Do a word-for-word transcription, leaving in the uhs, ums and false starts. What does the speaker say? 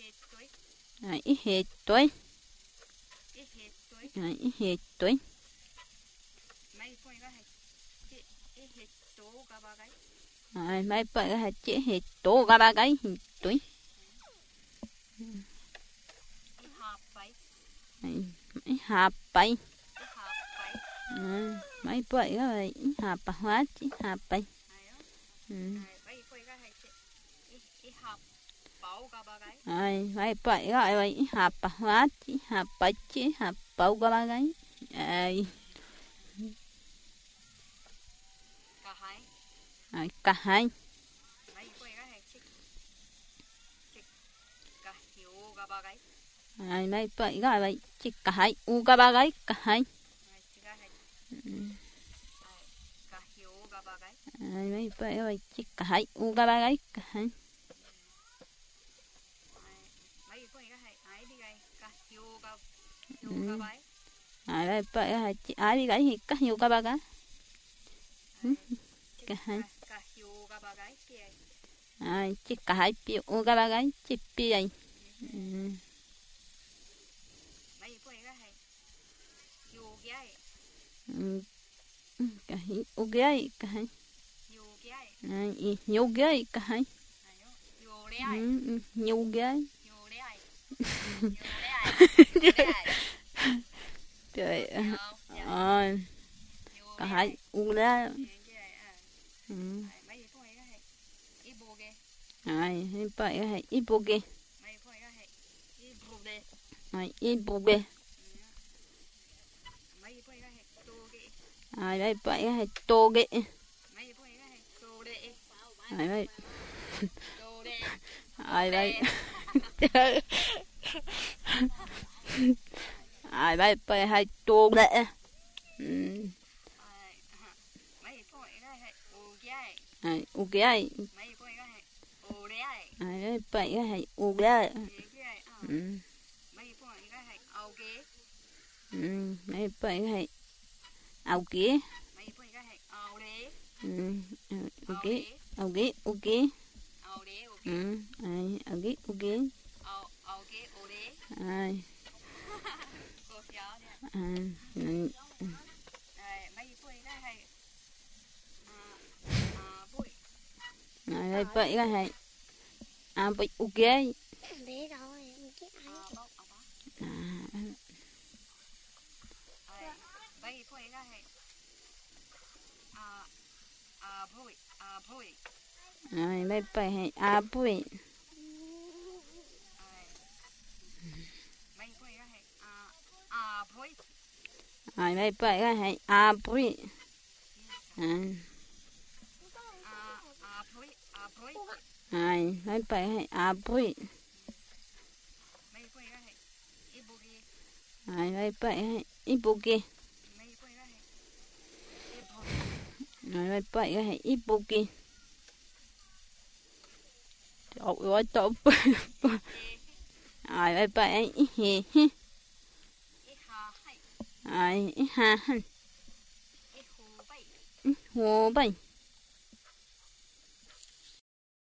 Rồi ít hết tuổi. Rồi ít hết tuổi. Rồi mấy bữa là chỉ hết tổ cả ba cái tuổi. Mấy hộp bảy. Mấy bữa là hộp hóa chỉ hộp bảy. Rồi mấy bữa gọi là hộp hóa chỉ hộp bảy chỉ hộp bầu cả ba cái. Rồi cả hai. Rồi mấy bữa gọi là chỉ cả hai u cả ba cái cả hai. Rồi mấy bữa gọi là chỉ cả hai u cả ba cái cả hai. Rồi mấy bữa gọi chỉ ai đi cái thì cả nhiều cả ba cái. Cả hai. Rồi chỉ cả hai pi u cả ba cái chỉ pi ấy. Cả hai u gai cả hai. Này nhiều gai cả hai. Nhiều gai. Trời ơi. Cả hai u la. Rồi hai bảy hai ít bô ghê. Rồi ít bô ghê. Rồi đây bảy hai tô ghê. Rồi đây. Rồi đây. Rồi đây bảy hai tô ghê. Rồi u ghê. Rồi đây bảy hai u ghê. Mấy bảy hai áo ghế. Áo ghế, áo ghế, áo ghế. Áo ghế, áo ghế. Rồi đây bảy hai à bảy áo ghế. Rồi mấy bảy hay a bụi. Rồi mấy bảy hay a bụi. Rồi mấy bảy hay a bụi. Rồi mấy bảy hay ít bụi. Rồi mấy bảy hay ít bụi. Trời ơi, tốt. Rồi, bye bye. Rồi, ha. Hồ bay.